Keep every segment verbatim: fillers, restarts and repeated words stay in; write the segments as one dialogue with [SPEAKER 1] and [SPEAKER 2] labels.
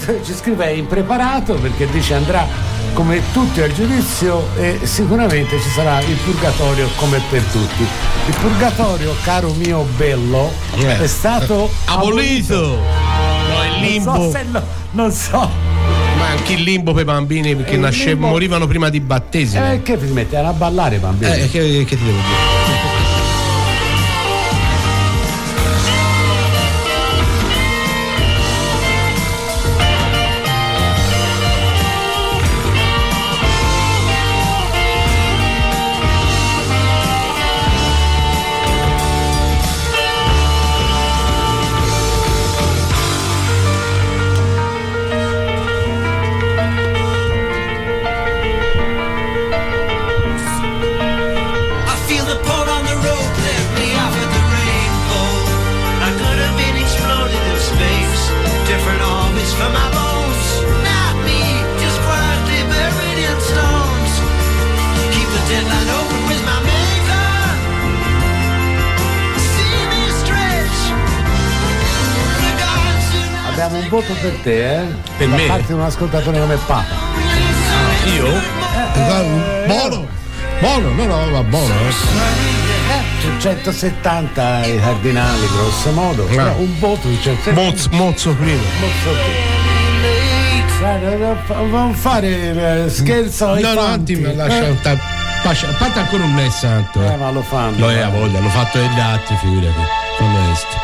[SPEAKER 1] ci scrive è impreparato perché dice andrà come tutti al giudizio e sicuramente ci sarà il purgatorio come per tutti. Il purgatorio, caro mio bello,
[SPEAKER 2] eh.
[SPEAKER 1] è stato
[SPEAKER 2] abolito.
[SPEAKER 1] abolito.
[SPEAKER 2] No, il limbo.
[SPEAKER 1] Non so, se lo, non so.
[SPEAKER 2] Ma anche il limbo per i bambini che nascevano, morivano prima di battesimo.
[SPEAKER 1] Eh, che vi mettevano a ballare i bambini?
[SPEAKER 2] Eh, che, che ti devo dire?
[SPEAKER 1] Un voto per te, eh?
[SPEAKER 2] Per
[SPEAKER 1] da
[SPEAKER 2] me?
[SPEAKER 1] parte di un ascoltatore come Papa.
[SPEAKER 2] Io?
[SPEAKER 1] Eh,
[SPEAKER 2] buono! Buono, no, no, va buono.
[SPEAKER 1] Eh, centosettanta i cardinali, grosso modo.
[SPEAKER 2] No.
[SPEAKER 1] Però un voto di centosettanta.
[SPEAKER 2] Mozzo, mozzo primo.
[SPEAKER 1] Non fare eh, scherzo ai
[SPEAKER 2] No, no,
[SPEAKER 1] fanti.
[SPEAKER 2] attimo, lascia
[SPEAKER 1] eh?
[SPEAKER 2] un ta- pascia- a parte ancora un me santo.
[SPEAKER 1] Eh,
[SPEAKER 2] Eh.
[SPEAKER 1] ma lo fanno.
[SPEAKER 2] Lo è a voglia, hanno fatto degli atti, figurati. Onesto.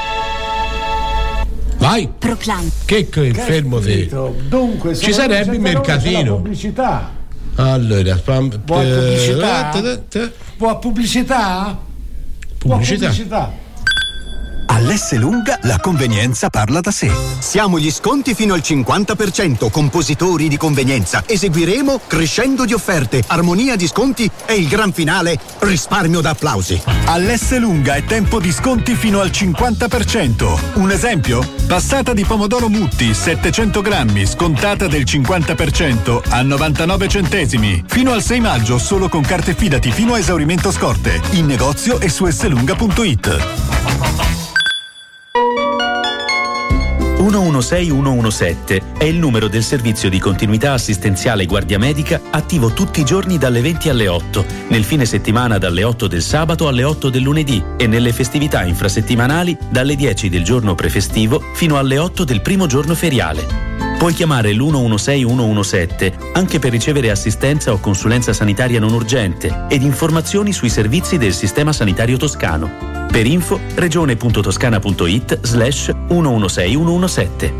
[SPEAKER 2] Vai!
[SPEAKER 3] Proclama.
[SPEAKER 2] Che, che fermo te.
[SPEAKER 1] Dunque,
[SPEAKER 2] ci sarebbe il mercatino.
[SPEAKER 1] Pubblicità.
[SPEAKER 2] Allora, pam,
[SPEAKER 1] Vuoi
[SPEAKER 2] eh,
[SPEAKER 1] pubblicità?
[SPEAKER 2] te- te- te-
[SPEAKER 1] Vuoi pubblicità? Vuoi
[SPEAKER 2] Pubblicità.
[SPEAKER 1] pubblicità?
[SPEAKER 4] All'S Lunga la convenienza parla da sé. Siamo gli sconti fino al cinquanta per cento, compositori di convenienza. Eseguiremo crescendo di offerte, armonia di sconti e il gran finale, risparmio da applausi.
[SPEAKER 5] All'S Lunga è tempo di sconti fino al cinquanta per cento. Un esempio? Passata di pomodoro Mutti, settecento grammi, scontata del cinquanta per cento a novantanove centesimi. Fino al sei maggio solo con carte Fidati fino a esaurimento scorte. In negozio e su slunga punto it.
[SPEAKER 6] uno uno sei uno uno sette è il numero del servizio di continuità assistenziale guardia medica attivo tutti i giorni dalle venti alle otto, nel fine settimana dalle otto del sabato alle otto del lunedì e nelle festività infrasettimanali dalle dieci del giorno prefestivo fino alle otto del primo giorno feriale. Puoi chiamare l'uno uno sei uno uno sette anche per ricevere assistenza o consulenza sanitaria non urgente ed informazioni sui servizi del sistema sanitario toscano. Per info regione.toscana.it slash uno uno sei uno uno sette.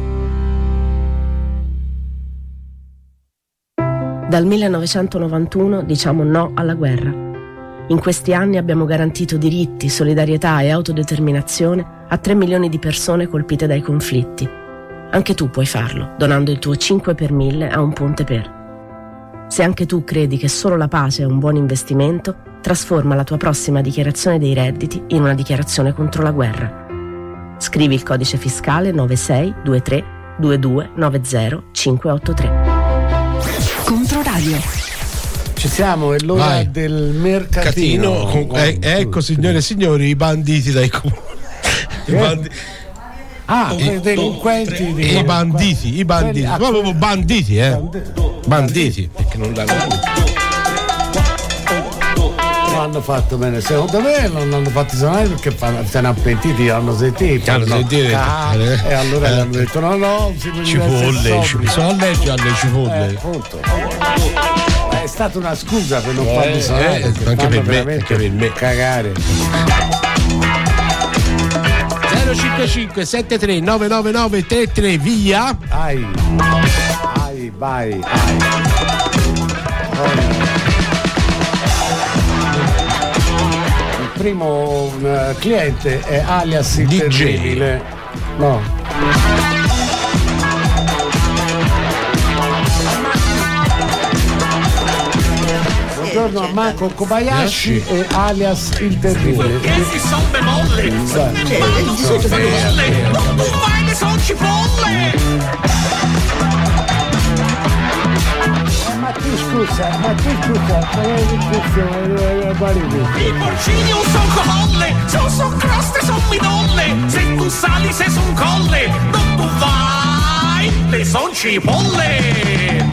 [SPEAKER 7] Dal millenovecentonovantuno diciamo no alla guerra. In questi anni abbiamo garantito diritti, solidarietà e autodeterminazione a tre milioni di persone colpite dai conflitti. Anche tu puoi farlo, donando il tuo cinque per mille a un ponte per. Se anche tu credi che solo la pace è un buon investimento, trasforma la tua prossima dichiarazione dei redditi in una dichiarazione contro la guerra. Scrivi il codice fiscale nove sei due tre due due nove zero cinque otto tre.
[SPEAKER 3] Controradio.
[SPEAKER 1] Ci siamo, è l'ora
[SPEAKER 2] Vai.
[SPEAKER 1] del mercatino.
[SPEAKER 2] Catino, eh, ecco signore e signori i banditi dai comuni. I bandi-
[SPEAKER 1] Ah, i delinquenti di...
[SPEAKER 2] I banditi, i banditi,
[SPEAKER 1] Ah,
[SPEAKER 2] proprio banditi, eh. Banditi, perché non l'hanno
[SPEAKER 1] non hanno fatto bene, secondo me non hanno fatto suonare perché fanno, se ne hanno pentiti, hanno sentito,
[SPEAKER 2] Hanno
[SPEAKER 1] no?
[SPEAKER 2] sentito,
[SPEAKER 1] Ah,
[SPEAKER 2] eh.
[SPEAKER 1] e allora
[SPEAKER 2] Eh.
[SPEAKER 1] gli hanno detto no no, si deve
[SPEAKER 2] cipolle,
[SPEAKER 1] essere
[SPEAKER 2] ci
[SPEAKER 1] sobri.
[SPEAKER 2] sono leggi alle cipolle.
[SPEAKER 1] Eh, appunto. È stata una scusa per non
[SPEAKER 2] Eh,
[SPEAKER 1] farli suonare,
[SPEAKER 2] eh,
[SPEAKER 1] perché
[SPEAKER 2] anche
[SPEAKER 1] fanno
[SPEAKER 2] per me,
[SPEAKER 1] veramente
[SPEAKER 2] anche per me.
[SPEAKER 1] cagare.
[SPEAKER 2] zero cinque cinque sette tre nove nove nove tre tre via.
[SPEAKER 1] Ai, ai, vai, ai. Il primo uh, cliente è alias il
[SPEAKER 2] D J.
[SPEAKER 1] terribile. No. Buongiorno a Marco Kobayashi e alias il terribile.
[SPEAKER 8] Che si son bemolle,
[SPEAKER 1] Beh,
[SPEAKER 8] son bemolle, non tu vai le son cipolle.
[SPEAKER 1] Ma ti scusa, ma ti scusa, ma
[SPEAKER 8] I porcini non son colle, son son croste, son midolle. Se tu sali sei son colle, non tu vai le son cipolle.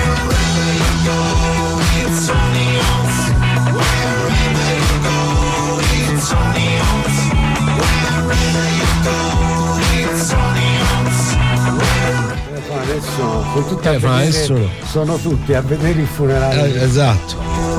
[SPEAKER 1] Adesso con tutte le
[SPEAKER 2] adesso
[SPEAKER 1] sono tutti a vedere il funerale.
[SPEAKER 2] Eh, esatto.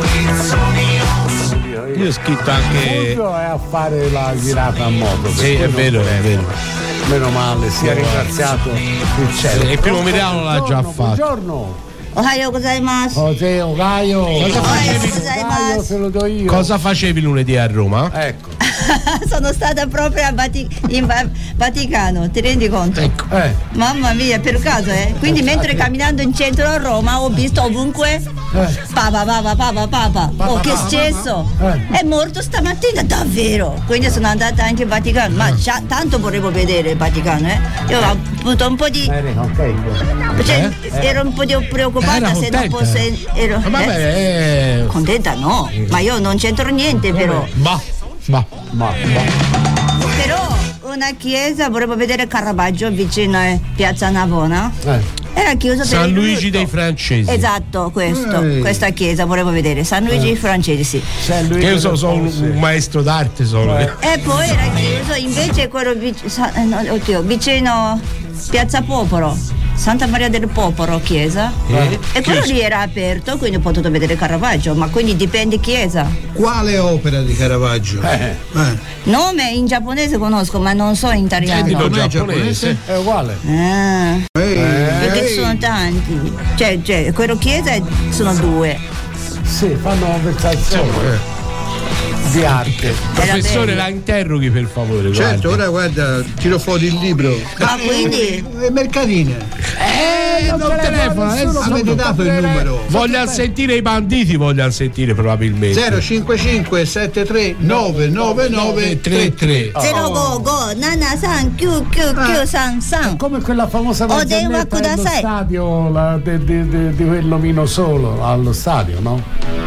[SPEAKER 2] Io ho scritto anche.
[SPEAKER 1] Fulvio è a fare la girata a moto.
[SPEAKER 2] Sì, è vero, è vero.
[SPEAKER 1] Meno male, sia ringraziato il cielo.
[SPEAKER 2] E il primo Milano l'ha già fatto.
[SPEAKER 1] Buongiorno.
[SPEAKER 9] Ohayou gozaimasu.
[SPEAKER 1] Ohayou Gaio.
[SPEAKER 2] Cosa facevi?
[SPEAKER 1] Gaio te lo do io.
[SPEAKER 2] Cosa facevi lunedì a Roma?
[SPEAKER 1] Ecco.
[SPEAKER 9] Sono stata proprio a Vati- in Va- Vaticano, ti rendi conto?
[SPEAKER 2] Ecco.
[SPEAKER 1] Eh.
[SPEAKER 9] Mamma mia, per caso, eh? Quindi mentre camminando in centro a Roma ho visto ovunque papa, papa, papa, papa. Oh, che è successo? È morto stamattina, davvero. Quindi sono andata anche in Vaticano, ma già, tanto volevo vedere il Vaticano, eh? Io ho avuto un po' di.
[SPEAKER 1] Eri contento?
[SPEAKER 9] Cioè,
[SPEAKER 1] Eh?
[SPEAKER 9] ero un po' di preoccupata
[SPEAKER 2] Era
[SPEAKER 9] se non
[SPEAKER 2] contenta?
[SPEAKER 9] fosse. Ero,
[SPEAKER 2] Ma vabbè,
[SPEAKER 9] eh?
[SPEAKER 2] eh.
[SPEAKER 9] Contenta no, ma io non c'entro niente però.
[SPEAKER 2] Ma, ma,
[SPEAKER 1] Ma, ma.
[SPEAKER 9] Però una chiesa, volevo vedere Caravaggio vicino a Piazza Navona.
[SPEAKER 1] Eh.
[SPEAKER 9] Era chiuso per
[SPEAKER 2] San
[SPEAKER 9] il
[SPEAKER 2] Luigi
[SPEAKER 9] lutto.
[SPEAKER 2] dei Francesi.
[SPEAKER 9] Esatto, questo,
[SPEAKER 1] Ehi.
[SPEAKER 9] questa chiesa volevo vedere, San Luigi dei Francesi, sì.
[SPEAKER 1] San
[SPEAKER 2] Che
[SPEAKER 1] Luigi
[SPEAKER 2] io sono,
[SPEAKER 1] del
[SPEAKER 2] sono un,
[SPEAKER 1] Ponce.
[SPEAKER 2] un maestro d'arte sono.
[SPEAKER 1] Eh.
[SPEAKER 9] E poi era chiuso invece quello vic- sa- eh, no, oddio, vicino Piazza Popolo, Santa Maria del Popolo chiesa.
[SPEAKER 2] Eh?
[SPEAKER 9] E quello
[SPEAKER 2] Chiuso.
[SPEAKER 9] lì era aperto, quindi ho potuto vedere Caravaggio, ma quindi dipende chiesa.
[SPEAKER 10] Quale opera di Caravaggio?
[SPEAKER 1] Eh.
[SPEAKER 10] Eh.
[SPEAKER 9] Nome in giapponese conosco, ma non so in italiano.
[SPEAKER 2] Sentilo
[SPEAKER 10] Com'è
[SPEAKER 2] giapponese.
[SPEAKER 1] È uguale.
[SPEAKER 9] Ah,
[SPEAKER 10] Ehi,
[SPEAKER 9] perché
[SPEAKER 10] ehi.
[SPEAKER 9] ci sono tanti. Cioè, cioè, quello chiesa è- sono due.
[SPEAKER 1] Sì, fanno conversazione
[SPEAKER 2] Eh.
[SPEAKER 1] di arte.
[SPEAKER 2] Professore,
[SPEAKER 9] bello.
[SPEAKER 2] la interroghi per favore.
[SPEAKER 10] Certo,
[SPEAKER 2] guardi.
[SPEAKER 10] ora guarda, tiro fuori il libro.
[SPEAKER 9] Ma quindi
[SPEAKER 10] Eh, mercatine.
[SPEAKER 2] Eh, non telefona.
[SPEAKER 1] nessuno.
[SPEAKER 2] adesso-
[SPEAKER 10] Avete dato il numero?
[SPEAKER 2] Vogliano sentire i banditi, vogliano sentire probabilmente.
[SPEAKER 10] zero cinque cinque sette tre nove nove nove tre tre.
[SPEAKER 9] zero go go nana san kyu kyu kyu san san.
[SPEAKER 1] Come quella famosa
[SPEAKER 9] Odewa
[SPEAKER 1] barzelletta dello
[SPEAKER 9] kudasai.
[SPEAKER 1] stadio la- de- de- de- di quell'omino solo allo stadio, no?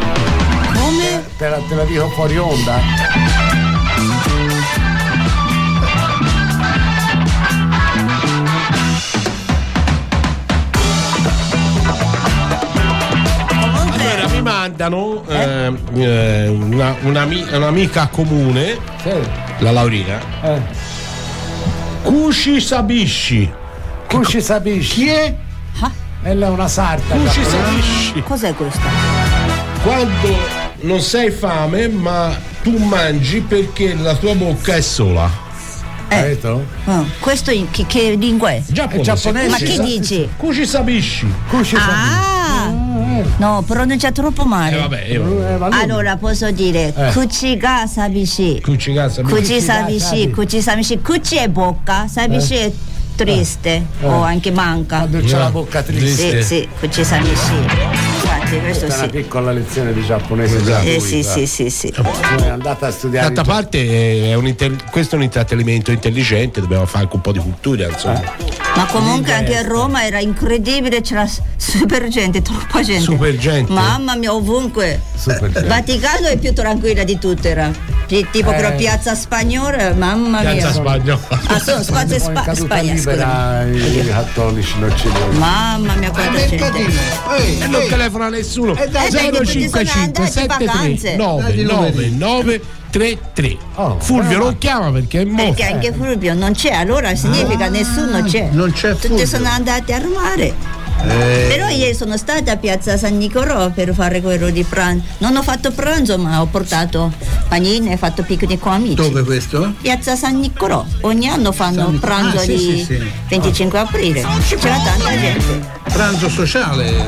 [SPEAKER 9] Come?
[SPEAKER 1] Te la, te la dico fuori onda.
[SPEAKER 2] Allora mi mandano eh, eh, una, un'ami- un'amica comune,
[SPEAKER 1] Sì.
[SPEAKER 2] la Laurina.
[SPEAKER 1] Eh.
[SPEAKER 2] Kushi Sabishi.
[SPEAKER 1] Cusci Sabishi.
[SPEAKER 2] Chi è?
[SPEAKER 1] Ella è una sarta.
[SPEAKER 2] Kushi
[SPEAKER 1] giapponese.
[SPEAKER 2] Sabishi.
[SPEAKER 9] Cos'è questo?
[SPEAKER 2] Quando non sei fame, ma tu mangi perché la tua bocca è sola.
[SPEAKER 1] Hai detto?
[SPEAKER 9] Ah, questo in- che, che lingua è?
[SPEAKER 2] Giapponese.
[SPEAKER 1] giapponese.
[SPEAKER 9] Ma
[SPEAKER 1] sì,
[SPEAKER 9] che
[SPEAKER 1] sì,
[SPEAKER 9] dici?
[SPEAKER 2] Kushi Sabishi.
[SPEAKER 1] Cusci
[SPEAKER 9] Ah! No, pronuncia troppo
[SPEAKER 2] Eh
[SPEAKER 9] male.
[SPEAKER 2] vabbè, eh,
[SPEAKER 1] Sabishi. Eh, ma lui-
[SPEAKER 9] Allora posso dire
[SPEAKER 1] Eh.
[SPEAKER 9] kuchi ga sabishi.
[SPEAKER 2] Kushi ga Sabishi.
[SPEAKER 9] Kuchi sabishi, kuchi sabishi, kuchi è bocca, sabishi è triste o anche manca.
[SPEAKER 1] Quando c'è la bocca triste.
[SPEAKER 9] Sì, sì, kuchi sabishi. Infatti, questo
[SPEAKER 1] Questa è una
[SPEAKER 9] sì.
[SPEAKER 1] piccola lezione di giapponese.
[SPEAKER 2] Esatto.
[SPEAKER 1] gratuita.
[SPEAKER 9] Eh, sì, sì, sì, sì.
[SPEAKER 1] È andata a studiare.
[SPEAKER 2] D'altra
[SPEAKER 1] il
[SPEAKER 2] parte eh, è un intel- questo è un intrattenimento intelligente, dobbiamo fare anche un po' di cultura, insomma.
[SPEAKER 9] Ma comunque anche a Roma era incredibile, c'era s- super gente, troppa gente.
[SPEAKER 2] Super gente.
[SPEAKER 9] Mamma mia, ovunque.
[SPEAKER 1] Super gente.
[SPEAKER 9] Vaticano è più tranquilla di tutte, era. Pi- Tipo
[SPEAKER 1] Eh.
[SPEAKER 9] quella piazza spagnola, mamma
[SPEAKER 2] Piazza
[SPEAKER 9] mia.
[SPEAKER 2] Spagnola.
[SPEAKER 9] Ah, sono spazio
[SPEAKER 1] Poi in
[SPEAKER 9] spa-
[SPEAKER 1] caduta
[SPEAKER 9] Spagna, scusa.
[SPEAKER 1] libera i cattolici non ci vogliono.
[SPEAKER 9] Mamma mia, quanta gente.
[SPEAKER 10] Mercatine. Ehi,
[SPEAKER 2] E non
[SPEAKER 10] ehi.
[SPEAKER 2] telefona nessuno.
[SPEAKER 10] Eh, dai,
[SPEAKER 2] zero
[SPEAKER 9] perché
[SPEAKER 2] cinque
[SPEAKER 9] sono
[SPEAKER 2] cinque
[SPEAKER 9] andati in
[SPEAKER 2] sette tre
[SPEAKER 9] vacanze.
[SPEAKER 2] nove
[SPEAKER 10] Dai i
[SPEAKER 2] nove
[SPEAKER 10] numeri.
[SPEAKER 2] nove tre tre.
[SPEAKER 1] Oh,
[SPEAKER 2] Fulvio
[SPEAKER 1] però-
[SPEAKER 2] non chiama perché è morto.
[SPEAKER 9] Perché anche Fulvio non c'è, allora significa nessuno c'è.
[SPEAKER 10] non c'è
[SPEAKER 9] Tutti
[SPEAKER 10] Fulvio.
[SPEAKER 9] sono andati al mare.
[SPEAKER 10] Eh,
[SPEAKER 9] Però ieri sono stata a Piazza San Nicolò per fare quello di pranzo. Non ho fatto pranzo, ma ho portato panini e fatto picnic con amici.
[SPEAKER 10] dove questo?
[SPEAKER 9] Piazza San Nicolò. Ogni anno fanno
[SPEAKER 10] San
[SPEAKER 9] il
[SPEAKER 10] Nic-
[SPEAKER 9] pranzo
[SPEAKER 10] ah, sì,
[SPEAKER 9] di
[SPEAKER 10] sì, sì.
[SPEAKER 9] venticinque aprile. C'era tanta gente.
[SPEAKER 10] Pranzo sociale.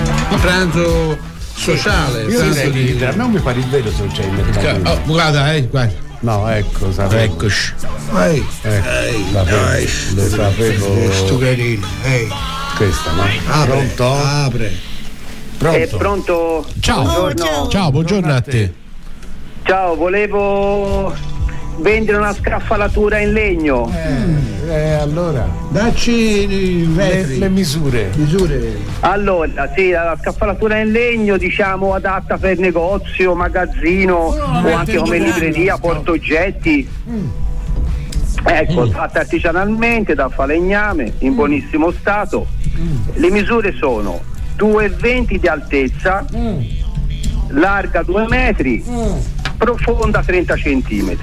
[SPEAKER 10] Pranzo sociale.
[SPEAKER 1] Io
[SPEAKER 10] pranzo
[SPEAKER 1] direi
[SPEAKER 10] di-
[SPEAKER 1] che a me non mi pare il vero se non c'è il mercatino.
[SPEAKER 2] Oh, guarda, eh, guarda.
[SPEAKER 1] No, ecco, sapevo.
[SPEAKER 2] Eccoci.
[SPEAKER 10] Ehi,
[SPEAKER 1] Ecco,
[SPEAKER 10] ehi,
[SPEAKER 1] sapevo,
[SPEAKER 10] dai,
[SPEAKER 1] lo sapevo.
[SPEAKER 10] sto carino. Ehi,
[SPEAKER 1] Questa, no?
[SPEAKER 10] apre,
[SPEAKER 1] Pronto?
[SPEAKER 10] apre.
[SPEAKER 1] Pronto?
[SPEAKER 11] È pronto?
[SPEAKER 2] Ciao.
[SPEAKER 9] Buongiorno. ciao.
[SPEAKER 2] Ciao, buongiorno a te.
[SPEAKER 11] Ciao, volevo vendere una scaffalatura in legno.
[SPEAKER 1] Eh, eh, allora,
[SPEAKER 10] Dacci i
[SPEAKER 1] le,
[SPEAKER 10] vetri.
[SPEAKER 1] le misure.
[SPEAKER 10] misure.
[SPEAKER 11] Allora, sì, la scaffalatura in legno, diciamo, adatta per negozio, magazzino o anche come libreria, portaoggetti. Ecco,
[SPEAKER 2] Mm.
[SPEAKER 11] fatta artigianalmente da falegname, in buonissimo stato. Le misure sono due e venti di altezza, larga due metri, profonda trenta centimetri.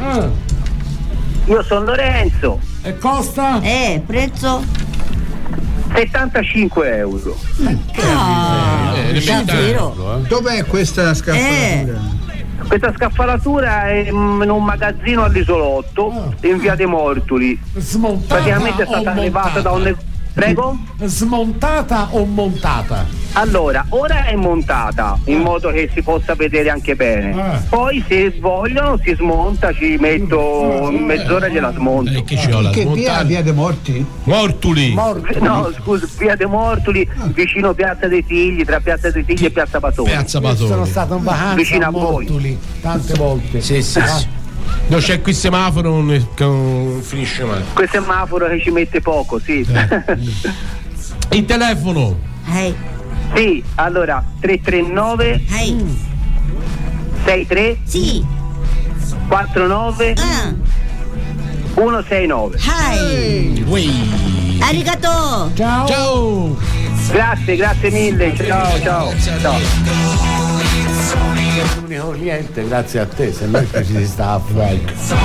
[SPEAKER 11] Io sono Lorenzo.
[SPEAKER 1] E costa?
[SPEAKER 9] Eh, prezzo?
[SPEAKER 11] settantacinque euro.
[SPEAKER 9] Ah,
[SPEAKER 2] Eh,
[SPEAKER 9] davvero?
[SPEAKER 10] Dov'è questa scaffalatura?
[SPEAKER 11] Questa scaffalatura è in un magazzino all'isolotto in via dei Mortuli.
[SPEAKER 1] Smontata
[SPEAKER 11] Praticamente è stata
[SPEAKER 1] o
[SPEAKER 11] allevata da un
[SPEAKER 1] montata?
[SPEAKER 11] ne- Prego?
[SPEAKER 1] Smontata o montata?
[SPEAKER 11] Allora, ora è montata in modo che si possa vedere anche bene.
[SPEAKER 1] Eh.
[SPEAKER 11] Poi se vogliono si smonta, ci metto in mezz'ora e gliela smonto.
[SPEAKER 2] Eh, che ci ho la
[SPEAKER 10] Che via?
[SPEAKER 2] smontata?
[SPEAKER 10] Via dei Morti?
[SPEAKER 2] Mortuli.
[SPEAKER 11] No, scusa, via dei Mortuli, vicino Piazza dei Figli, tra Piazza dei Figli e Piazza Patone.
[SPEAKER 2] Piazza
[SPEAKER 1] Io sono
[SPEAKER 2] Patone.
[SPEAKER 1] stato in vacanza
[SPEAKER 11] Vicino
[SPEAKER 1] a
[SPEAKER 11] a voi.
[SPEAKER 1] Mortuli tante volte.
[SPEAKER 2] Sì, sì, sì. No, c'è qui il semaforo, non, che non finisce mai.
[SPEAKER 11] Quel semaforo che ci mette poco, sì.
[SPEAKER 2] Il telefono.
[SPEAKER 9] Ehi,
[SPEAKER 11] Sì, allora tre tre nove
[SPEAKER 9] ehi,
[SPEAKER 11] sei tre
[SPEAKER 9] sì,
[SPEAKER 11] quattro nove
[SPEAKER 9] ah,
[SPEAKER 11] uno sei nove.
[SPEAKER 9] hi,
[SPEAKER 2] Ui.
[SPEAKER 9] arigato.
[SPEAKER 1] Ciao.
[SPEAKER 2] Ciao.
[SPEAKER 11] Grazie, grazie mille. Ciao, ciao. ciao.
[SPEAKER 1] L'unico cliente grazie a te, se no che ci si sta a fare.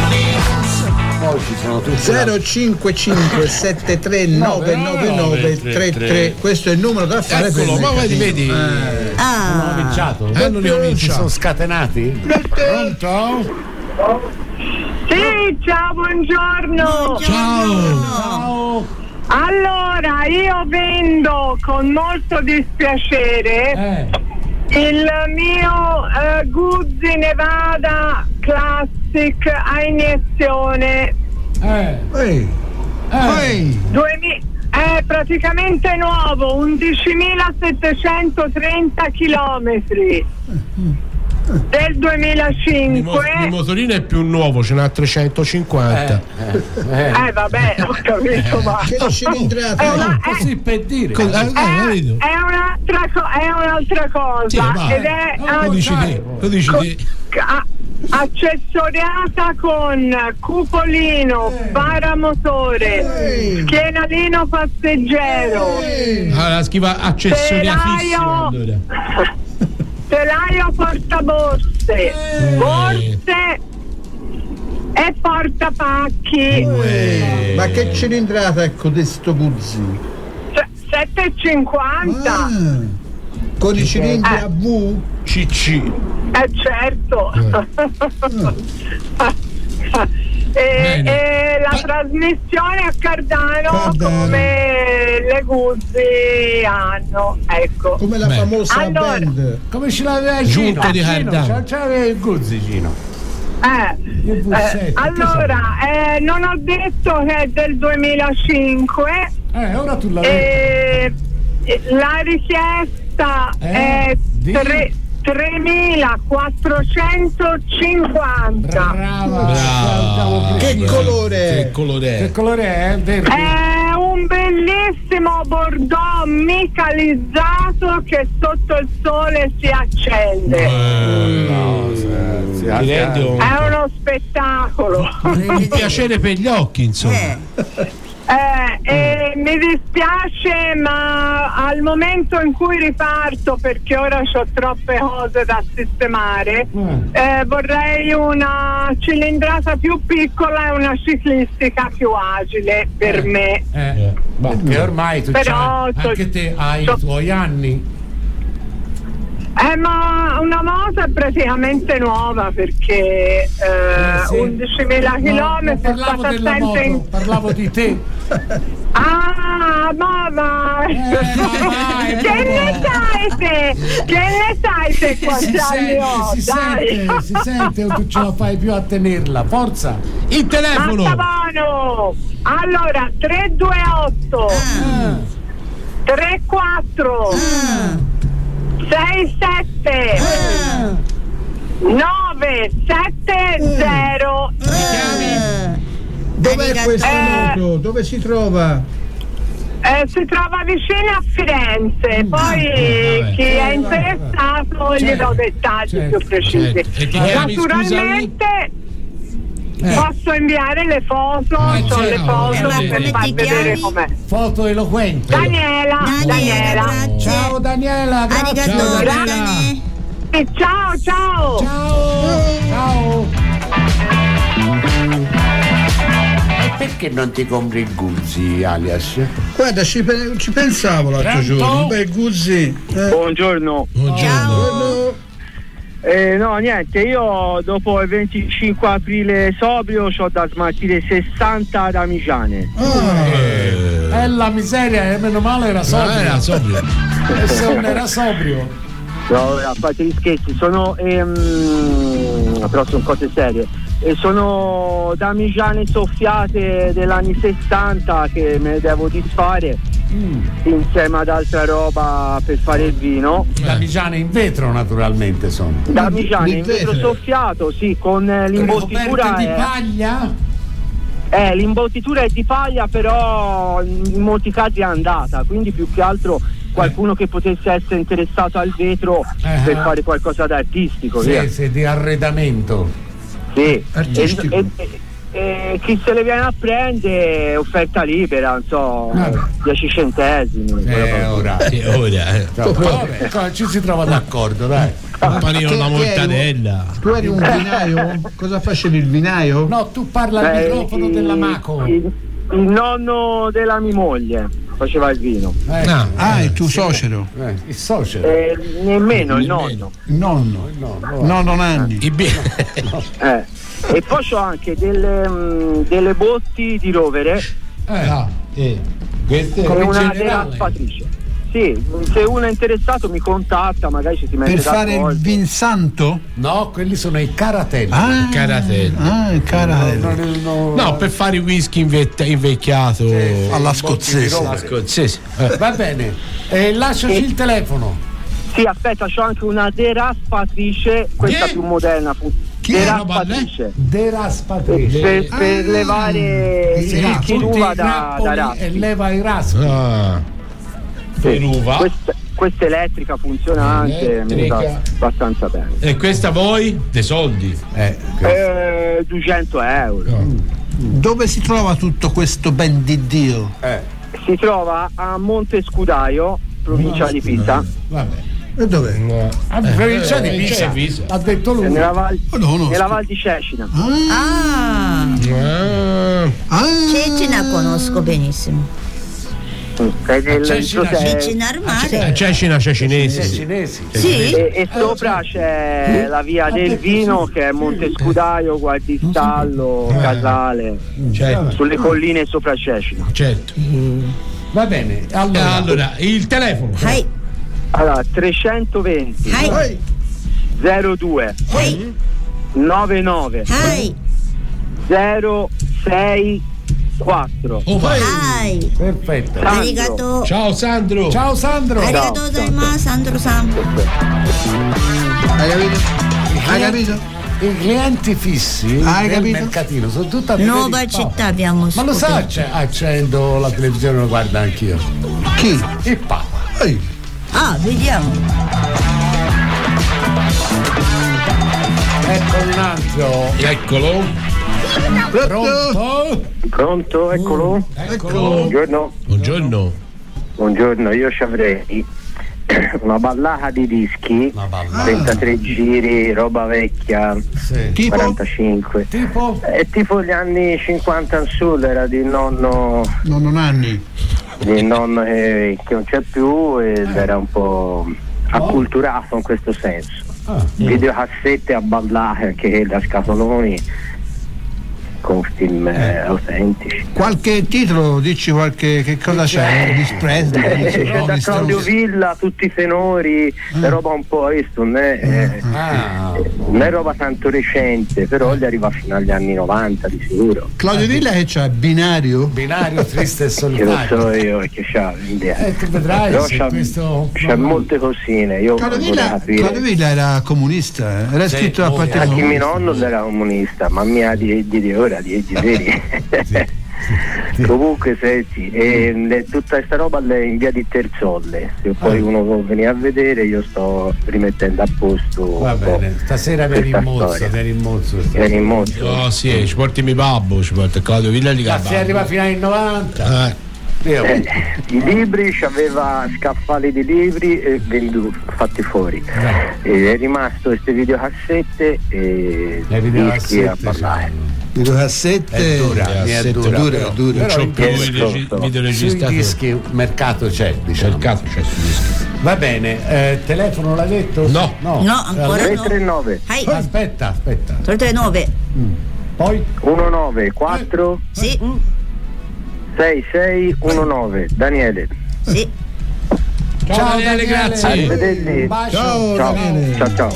[SPEAKER 1] Poi ci sono tutti.
[SPEAKER 10] zero cinque cinque sette tre nove nove nove tre tre. Questo è il numero da fare.
[SPEAKER 2] Eccolo,
[SPEAKER 10] per
[SPEAKER 2] ma vedi,
[SPEAKER 10] me.
[SPEAKER 2] vedi.
[SPEAKER 10] Eh.
[SPEAKER 1] Hanno
[SPEAKER 9] Ah,
[SPEAKER 1] cominciato?
[SPEAKER 2] Eh, non li ho
[SPEAKER 1] Si
[SPEAKER 2] cominciati.
[SPEAKER 1] sono scatenati? Pronto?
[SPEAKER 12] Sì, ciao, buongiorno.
[SPEAKER 2] Ciao.
[SPEAKER 1] Ciao.
[SPEAKER 12] Allora, io vendo con molto dispiacere
[SPEAKER 1] Eh.
[SPEAKER 12] il mio eh, Guzzi Nevada Classic a iniezione.
[SPEAKER 1] Eh.
[SPEAKER 10] Ehi. Ehi.
[SPEAKER 12] duemila È praticamente nuovo, undicimilasettecentotrenta chilometri del
[SPEAKER 2] Il, mo-
[SPEAKER 12] duemilacinque.
[SPEAKER 2] il motorino è più nuovo, ce n'ha trecentocinquanta.
[SPEAKER 1] Eh. Eh.
[SPEAKER 12] Eh vabbè, ho capito, ma
[SPEAKER 10] Che cilindrata
[SPEAKER 12] è,
[SPEAKER 10] è?
[SPEAKER 12] una- è-
[SPEAKER 1] Così per dire.
[SPEAKER 2] Co- eh, eh,
[SPEAKER 12] è-
[SPEAKER 2] capito?
[SPEAKER 12] è un'altra, co- è un'altra cosa
[SPEAKER 2] Sì, va.
[SPEAKER 12] ed è
[SPEAKER 2] Lo dici te, lo dici
[SPEAKER 12] co-
[SPEAKER 2] te.
[SPEAKER 12] a- accessoriata con cupolino, paramotore, schienalino passeggero,
[SPEAKER 2] Allora, scriva accessoriatissimo.
[SPEAKER 12] Telaio.
[SPEAKER 2] Allora.
[SPEAKER 12] telaio portaborse, borse e portapacchi.
[SPEAKER 2] Eh.
[SPEAKER 10] Ma che cilindrata è questo Guzzi?
[SPEAKER 12] sette e cinquanta.
[SPEAKER 10] Ah, con i cilindri a V?
[SPEAKER 2] C C.
[SPEAKER 12] Eh certo. e,
[SPEAKER 2] Bene.
[SPEAKER 12] e la
[SPEAKER 2] Ma-
[SPEAKER 12] trasmissione a Cardano,
[SPEAKER 10] Cardano.
[SPEAKER 12] come le Guzzi hanno, ecco.
[SPEAKER 10] Come la
[SPEAKER 2] Beh.
[SPEAKER 10] famosa
[SPEAKER 12] Allora.
[SPEAKER 10] band.
[SPEAKER 1] Come ce l'aveva
[SPEAKER 2] Giunto
[SPEAKER 1] Gino?
[SPEAKER 2] di Cardano.
[SPEAKER 1] Gino, c'aveva il Guzzi Gino.
[SPEAKER 12] Eh,
[SPEAKER 1] Il bussetto,
[SPEAKER 12] eh, allora, eh, non ho detto che è del duemilacinque.
[SPEAKER 1] Eh, ora tu la vedi.
[SPEAKER 12] E la richiesta
[SPEAKER 1] Eh,
[SPEAKER 12] è
[SPEAKER 1] di-
[SPEAKER 12] tre- tremilaquattrocentocinquanta.
[SPEAKER 1] Brava.
[SPEAKER 2] Brava.
[SPEAKER 10] Che colore è?
[SPEAKER 2] Che colore
[SPEAKER 1] Che
[SPEAKER 2] è?
[SPEAKER 1] colore è? Verde.
[SPEAKER 12] È un bellissimo bordeaux micalizzato che sotto il sole si accende.
[SPEAKER 1] No, se- si
[SPEAKER 2] Ti
[SPEAKER 1] ha-
[SPEAKER 2] rendi un-
[SPEAKER 12] È uno spettacolo.
[SPEAKER 2] un piacere per gli occhi, insomma.
[SPEAKER 12] Eh, eh, mi dispiace, ma al momento in cui riparto, perché ora ho troppe cose da sistemare, eh, vorrei una cilindrata più piccola e una ciclistica più agile per me.
[SPEAKER 1] Eh, perché ormai tu
[SPEAKER 12] Però
[SPEAKER 1] c'hai,
[SPEAKER 12] so-
[SPEAKER 1] anche te hai
[SPEAKER 12] so-
[SPEAKER 1] i tuoi anni.
[SPEAKER 12] Eh, ma una moto è praticamente nuova perché eh,
[SPEAKER 1] sì.
[SPEAKER 12] undicimila
[SPEAKER 1] No,
[SPEAKER 12] chilometri,
[SPEAKER 1] non
[SPEAKER 12] è
[SPEAKER 1] parlavo
[SPEAKER 12] stata
[SPEAKER 1] della
[SPEAKER 12] sempre
[SPEAKER 1] moto,
[SPEAKER 12] in...
[SPEAKER 1] parlavo di te.
[SPEAKER 12] Ah, ma vai!
[SPEAKER 1] Eh, ma vai,
[SPEAKER 12] che ne
[SPEAKER 1] proprio.
[SPEAKER 12] sai te? Che ne sai te quanti
[SPEAKER 1] si
[SPEAKER 12] anni
[SPEAKER 1] sente,
[SPEAKER 12] ho?
[SPEAKER 1] si
[SPEAKER 12] Dai!
[SPEAKER 1] sente, si sente, tu ce la fai più a tenerla, forza.
[SPEAKER 2] Il telefono.
[SPEAKER 12] Mastavano! Allora, tre due otto
[SPEAKER 1] Ah,
[SPEAKER 12] tre quattro sei sette
[SPEAKER 1] ah.
[SPEAKER 12] nove sette zero.
[SPEAKER 10] Dov'è questo
[SPEAKER 12] Eh.
[SPEAKER 10] moto? Dove si trova?
[SPEAKER 12] Eh, si trova vicino a Firenze, poi
[SPEAKER 2] vabbè.
[SPEAKER 12] chi è interessato gli
[SPEAKER 1] Certo,
[SPEAKER 12] do dettagli
[SPEAKER 1] certo,
[SPEAKER 12] più precisi.
[SPEAKER 2] certo. E ti chiami,
[SPEAKER 12] Naturalmente Eh. Posso inviare le foto,
[SPEAKER 1] Eh,
[SPEAKER 12] sono le
[SPEAKER 1] certo.
[SPEAKER 12] foto
[SPEAKER 1] Eh,
[SPEAKER 12] per
[SPEAKER 1] come
[SPEAKER 12] far
[SPEAKER 9] ti
[SPEAKER 12] vedere
[SPEAKER 9] chiami?
[SPEAKER 12] com'è.
[SPEAKER 1] Foto eloquenti.
[SPEAKER 12] Daniela, Daniela.
[SPEAKER 9] grazie.
[SPEAKER 1] Ciao Daniela, grazie.
[SPEAKER 9] Arigato,
[SPEAKER 1] Ciao, Daniela.
[SPEAKER 9] Daniela.
[SPEAKER 12] E ciao, ciao.
[SPEAKER 1] Ciao. Ciao. E perché non ti compri il Guzzi, alias?
[SPEAKER 10] Guarda, ci, pe- ci pensavo l'altro
[SPEAKER 1] Pronto?
[SPEAKER 10] giorno. Beh, Guzzi. Eh.
[SPEAKER 11] Buongiorno.
[SPEAKER 10] Buongiorno.
[SPEAKER 11] Eh, no, niente, io dopo il venticinque aprile sobrio ho da smaltire sessanta damiciane.
[SPEAKER 1] Eh, la miseria, eh, meno male era sobrio.
[SPEAKER 2] era sobrio.
[SPEAKER 1] E se non era sobrio.
[SPEAKER 11] No, a parte gli scherzi, sono ehm, però sono cose serie. E sono damiciane soffiate degli anni sessanta che me le devo disfare mm. insieme ad altra roba per fare il vino.
[SPEAKER 1] Damiciane in vetro naturalmente sono.
[SPEAKER 11] Damiciane in vetro soffiato, sì, con l'imbottitura
[SPEAKER 1] di
[SPEAKER 11] è,
[SPEAKER 1] paglia?
[SPEAKER 11] eh, l'imbottitura è di paglia, però in molti casi è andata, quindi più che altro qualcuno che potesse essere interessato al vetro
[SPEAKER 1] Eh.
[SPEAKER 11] per fare qualcosa d'artistico, via.
[SPEAKER 1] Sì, sì, di arredamento.
[SPEAKER 11] Sì, e,
[SPEAKER 10] Artistico.
[SPEAKER 11] e, e, e chi se le viene a prendere offerta libera, non so, dieci centesimi.
[SPEAKER 1] Eh, ora.
[SPEAKER 2] Sì, ora, eh.
[SPEAKER 1] Cioè, vabbè, cioè, ci si trova d'accordo, dai.
[SPEAKER 2] Un panino
[SPEAKER 10] Che-
[SPEAKER 2] alla
[SPEAKER 10] che
[SPEAKER 2] mortadella.
[SPEAKER 10] Tu eri un vinaio? Cosa facevi il vinaio?
[SPEAKER 1] No, tu parla al
[SPEAKER 11] Eh,
[SPEAKER 1] microfono
[SPEAKER 11] il-
[SPEAKER 1] della Maco.
[SPEAKER 11] Il, il nonno della mia moglie faceva il vino.
[SPEAKER 1] Eh,
[SPEAKER 10] Ah, ah, il tuo
[SPEAKER 1] sì.
[SPEAKER 10] suocero.
[SPEAKER 1] Eh, il suocero.
[SPEAKER 11] Eh, nemmeno il nonno.
[SPEAKER 10] Il nonno.
[SPEAKER 1] No,
[SPEAKER 10] No, non anni.
[SPEAKER 2] I bi-
[SPEAKER 11] Eh. E poi c'ho anche delle, mh, delle botti di rovere
[SPEAKER 1] Eh,
[SPEAKER 2] Ah, eh. Queste
[SPEAKER 11] e
[SPEAKER 1] Come
[SPEAKER 11] una
[SPEAKER 1] generale.
[SPEAKER 11] deraspatrice. Sì, se uno è interessato mi contatta, magari ci si mette
[SPEAKER 10] Per fare il
[SPEAKER 11] d'accordo.
[SPEAKER 10] vin santo?
[SPEAKER 1] no, quelli sono i caratelli.
[SPEAKER 10] Ah,
[SPEAKER 2] caratelli.
[SPEAKER 10] Ah, il caratello.
[SPEAKER 1] Non il- no,
[SPEAKER 2] No, per fare il whisky invecchia- invecchiato
[SPEAKER 10] Alla
[SPEAKER 1] botti
[SPEAKER 10] scozzese.
[SPEAKER 1] di rovere.
[SPEAKER 2] scozzese. Eh.
[SPEAKER 1] Va bene. E lasciaci il telefono.
[SPEAKER 11] Sì, aspetta, c'ho anche una deraspatrice, questa
[SPEAKER 2] Chi?
[SPEAKER 11] più moderna. fu-
[SPEAKER 10] Chi è?
[SPEAKER 11] Deraspatrice.
[SPEAKER 1] Deraspatrice.
[SPEAKER 11] Per, per
[SPEAKER 10] Ah,
[SPEAKER 11] levare i
[SPEAKER 1] Sì,
[SPEAKER 11] ricchi
[SPEAKER 1] tutti
[SPEAKER 11] d'uva
[SPEAKER 1] i
[SPEAKER 11] da,
[SPEAKER 1] grappoli
[SPEAKER 11] da
[SPEAKER 1] e
[SPEAKER 11] raspi.
[SPEAKER 1] leva i raspi.
[SPEAKER 2] Ah. Per uva.
[SPEAKER 11] Questa, questa elettrica funzionante mi
[SPEAKER 2] Elettrica.
[SPEAKER 11] sta abbastanza bene.
[SPEAKER 2] E questa voi? Dei soldi.
[SPEAKER 1] Eh,
[SPEAKER 11] Eh, duecento euro.
[SPEAKER 10] Dove si trova tutto questo ben di Dio?
[SPEAKER 1] eh,
[SPEAKER 11] Si trova a Monte Scudaio, provincia di Pisa,
[SPEAKER 1] vabbè.
[SPEAKER 10] E dov'è?
[SPEAKER 2] No.
[SPEAKER 1] Ah, provincia di
[SPEAKER 2] eh,
[SPEAKER 1] Pisa.
[SPEAKER 2] c'è Pisa.
[SPEAKER 1] Ha detto lui.
[SPEAKER 11] nella, Val,
[SPEAKER 10] Oh, no, no,
[SPEAKER 11] nella
[SPEAKER 10] scusa.
[SPEAKER 11] Val di Cecina.
[SPEAKER 9] Ah,
[SPEAKER 2] Ah.
[SPEAKER 10] Ah,
[SPEAKER 9] Cecina conosco benissimo.
[SPEAKER 11] È del-
[SPEAKER 1] Cecina,
[SPEAKER 11] cos'è?
[SPEAKER 9] Cecina al
[SPEAKER 2] Eh,
[SPEAKER 9] mare.
[SPEAKER 2] Cecina, c'è
[SPEAKER 1] È
[SPEAKER 2] cinesi.
[SPEAKER 1] cinesi.
[SPEAKER 9] Sì?
[SPEAKER 11] E, e sopra c'è la via del vino che è Monte Scudaio, Guardistallo, Casale,
[SPEAKER 2] Certo.
[SPEAKER 11] sulle colline sopra Cecina.
[SPEAKER 2] Certo.
[SPEAKER 1] Va bene.
[SPEAKER 2] Eh,
[SPEAKER 1] Allora,
[SPEAKER 2] Allora, il telefono.
[SPEAKER 9] Hai,
[SPEAKER 11] Allora, trecentoventi
[SPEAKER 9] hai,
[SPEAKER 11] zero due
[SPEAKER 9] hai,
[SPEAKER 11] novantanove
[SPEAKER 9] hai,
[SPEAKER 11] zero sei quattro.
[SPEAKER 2] Oh, vai.
[SPEAKER 9] hai.
[SPEAKER 1] perfetto.
[SPEAKER 11] Sandro.
[SPEAKER 9] Arigato.
[SPEAKER 2] Ciao Sandro.
[SPEAKER 1] Ciao Sandro.
[SPEAKER 9] Arigato gozaimasu, Sandro Sam.
[SPEAKER 10] hai capito? Hai capito?
[SPEAKER 1] I clienti fissi
[SPEAKER 10] Hai
[SPEAKER 1] del
[SPEAKER 10] capito?
[SPEAKER 1] mercatino sono tutti a vedere
[SPEAKER 9] Nuova
[SPEAKER 1] il Papa.
[SPEAKER 9] città abbiamo
[SPEAKER 1] Ma lo sa,
[SPEAKER 9] scoperto.
[SPEAKER 1] acc- accendo la televisione e lo guarda anch'io.
[SPEAKER 10] Chi?
[SPEAKER 1] Il Papa.
[SPEAKER 10] Ehi,
[SPEAKER 9] Ah, vediamo.
[SPEAKER 1] Ecco un altro.
[SPEAKER 2] Eccolo.
[SPEAKER 1] Pronto?
[SPEAKER 11] Pronto, eccolo.
[SPEAKER 1] Eccolo.
[SPEAKER 11] Buongiorno.
[SPEAKER 2] Buongiorno.
[SPEAKER 11] Buongiorno, io ci avrei una ballata di dischi,
[SPEAKER 1] Una ballata.
[SPEAKER 11] trentatré giri, roba vecchia,
[SPEAKER 1] Sì.
[SPEAKER 10] tipo?
[SPEAKER 11] quarantacinque.
[SPEAKER 1] Tipo?
[SPEAKER 11] È tipo gli anni cinquanta in su, era di nonno,
[SPEAKER 10] Non, non anni.
[SPEAKER 11] di nonno che, che non c'è più ed era un po' acculturato in questo senso.
[SPEAKER 1] Ah.
[SPEAKER 11] Videocassette a ballare, anche quelle a scatoloni, con film eh, autentici.
[SPEAKER 10] Qualche titolo, dici qualche che cosa c'è? Elvis Presley,
[SPEAKER 11] Eh, c'è da Claudio Villa, tutti i tenori, è roba un po' questo, non è, eh,
[SPEAKER 1] Ah.
[SPEAKER 11] non è roba tanto recente, però gli arriva fino agli anni novanta di sicuro.
[SPEAKER 10] Claudio Villa che c'ha binario?
[SPEAKER 1] Binario triste e
[SPEAKER 11] Che lo
[SPEAKER 1] solitario.
[SPEAKER 11] so io che c'ha l'idea.
[SPEAKER 1] Eh, tu vedrai
[SPEAKER 11] Però
[SPEAKER 1] se
[SPEAKER 11] c'ha,
[SPEAKER 1] questo.
[SPEAKER 11] c'ha molte cosine, io
[SPEAKER 10] Claudio
[SPEAKER 11] vorrei
[SPEAKER 10] Villa,
[SPEAKER 11] capire.
[SPEAKER 10] Claudio Villa era comunista, eh? era
[SPEAKER 1] Sì,
[SPEAKER 10] scritto a
[SPEAKER 1] oh,
[SPEAKER 10] partito
[SPEAKER 11] Anche mio
[SPEAKER 10] comunista.
[SPEAKER 11] nonno era comunista, ma mia di, di, di ora, di, di ieri. Comunque senti, e, le, tutta questa roba è in via di Terzolle, se poi
[SPEAKER 1] Ah.
[SPEAKER 11] uno vuole venire a vedere io sto rimettendo a posto.
[SPEAKER 1] Va
[SPEAKER 11] un po'
[SPEAKER 1] bene, stasera vieni in
[SPEAKER 11] questa
[SPEAKER 1] mozzo,
[SPEAKER 11] storia.
[SPEAKER 1] vieni in mozzo.
[SPEAKER 11] Vieni in mozzo.
[SPEAKER 2] Oh sì, ci porti mio babbo, ci porta Claudio Villa di
[SPEAKER 1] Ma
[SPEAKER 2] Gabba.
[SPEAKER 1] si arriva fino ai novanta.
[SPEAKER 2] Eh.
[SPEAKER 1] Io.
[SPEAKER 11] Eh, I libri, c'aveva scaffali di libri e venduti, fatti fuori. E è rimasto queste videocassette e
[SPEAKER 1] Le
[SPEAKER 11] dischi a
[SPEAKER 1] videocassette
[SPEAKER 11] ballare.
[SPEAKER 10] Videocassette
[SPEAKER 1] è dura, mi è
[SPEAKER 2] Cassette
[SPEAKER 1] dura,
[SPEAKER 10] dura,
[SPEAKER 1] però.
[SPEAKER 10] dura.
[SPEAKER 1] Però
[SPEAKER 2] C'ho
[SPEAKER 1] in
[SPEAKER 2] più
[SPEAKER 1] questo-
[SPEAKER 2] i regi-
[SPEAKER 1] sui
[SPEAKER 2] videoregistratori.
[SPEAKER 1] dischi mercato c'è, diciamo.
[SPEAKER 2] Mercato c'è su dischi.
[SPEAKER 1] Va bene, eh, telefono l'ha detto?
[SPEAKER 2] No.
[SPEAKER 1] no,
[SPEAKER 9] No, ancora
[SPEAKER 11] tre
[SPEAKER 9] no.
[SPEAKER 11] tre nove
[SPEAKER 9] Hai.
[SPEAKER 1] Aspetta, aspetta.
[SPEAKER 9] tre tre nove.
[SPEAKER 1] Poi?
[SPEAKER 11] uno nove quattro
[SPEAKER 9] Sì,
[SPEAKER 11] sei sei uno nove. Daniele.
[SPEAKER 9] sì.
[SPEAKER 2] Ciao, Daniele, grazie.
[SPEAKER 11] Arrivederci.
[SPEAKER 1] Un bacio.
[SPEAKER 10] Ciao,
[SPEAKER 11] Ciao,
[SPEAKER 10] Daniele.
[SPEAKER 11] ciao, ciao.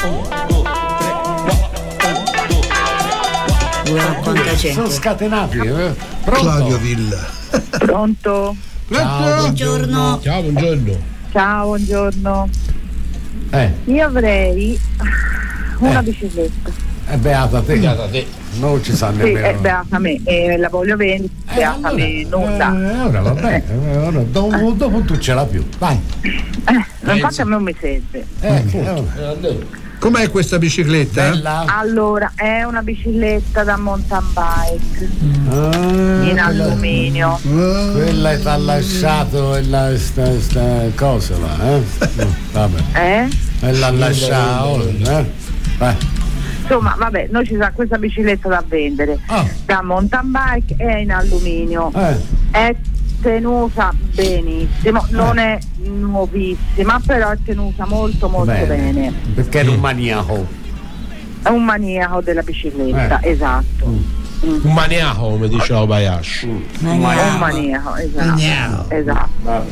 [SPEAKER 9] quanta gente.
[SPEAKER 1] Sono scatenati. Eh? Pronto?
[SPEAKER 10] Claudio Villa.
[SPEAKER 12] Pronto?
[SPEAKER 1] Ciao,
[SPEAKER 9] Buongiorno.
[SPEAKER 2] Ciao, buongiorno.
[SPEAKER 12] Ciao, buongiorno.
[SPEAKER 1] Eh,
[SPEAKER 12] Io avrei una
[SPEAKER 1] Eh.
[SPEAKER 12] bicicletta.
[SPEAKER 1] è beata te.
[SPEAKER 2] Beata te.
[SPEAKER 1] Non ci sa
[SPEAKER 12] Sì,
[SPEAKER 1] nemmeno.
[SPEAKER 12] è beata me e la voglio vendere,
[SPEAKER 1] Eh,
[SPEAKER 12] beata me nuda.
[SPEAKER 1] eh, ora va bene, eh, ora dopo, dopo tu ce l'ha più. Vai.
[SPEAKER 12] Eh, infatti a me non mi serve.
[SPEAKER 1] Eh, eh,
[SPEAKER 10] Com'è questa bicicletta?
[SPEAKER 1] bella.
[SPEAKER 12] Allora, è una bicicletta da mountain bike
[SPEAKER 1] Ah,
[SPEAKER 12] in
[SPEAKER 1] quella,
[SPEAKER 12] alluminio.
[SPEAKER 10] Ah,
[SPEAKER 1] quella che ti ha lasciato e la sta, sta cosa là, eh? Mm, vabbè.
[SPEAKER 12] Eh?
[SPEAKER 1] E l'ha lasciato, eh? Vai.
[SPEAKER 12] Insomma, vabbè, noi ci sa questa bicicletta da vendere.
[SPEAKER 1] Ah.
[SPEAKER 12] Da mountain bike è in alluminio.
[SPEAKER 1] Eh.
[SPEAKER 12] È tenuta benissimo, non è nuovissima, però è tenuta molto molto bene.
[SPEAKER 1] Perché era un maniaco.
[SPEAKER 12] È un maniaco della bicicletta,
[SPEAKER 1] Eh.
[SPEAKER 12] esatto.
[SPEAKER 2] Un maniaco, come diceva Bayash.
[SPEAKER 1] Mm.
[SPEAKER 12] È un maniaco, esatto.
[SPEAKER 10] Maniaco.
[SPEAKER 12] esatto.
[SPEAKER 1] Vabbè.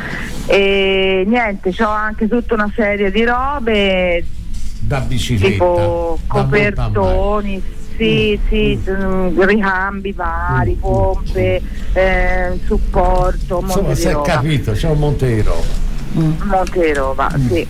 [SPEAKER 12] E niente, c'ho anche tutta una serie di robe
[SPEAKER 1] Da bicicletta.
[SPEAKER 12] tipo
[SPEAKER 1] da mountain
[SPEAKER 12] copertoni, sì, sì, mm, ricambi vari, pompe, eh, supporto, un
[SPEAKER 1] bike. Insomma,
[SPEAKER 12] monte
[SPEAKER 1] si
[SPEAKER 12] di
[SPEAKER 1] è
[SPEAKER 12] roba.
[SPEAKER 1] capito, c'è un monte di roba.
[SPEAKER 12] Un monte di roba, sì.